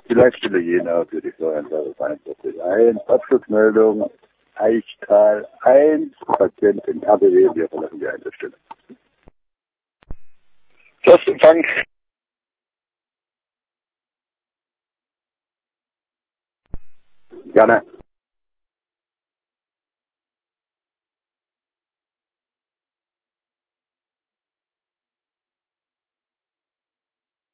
Vielleicht Stille Jena, würde ich sagen, das ist 1. Abschlussmeldung, Eichtal 1, Patient in RBW, wir verlassen die Einsatzstelle. Empfang. Gerne.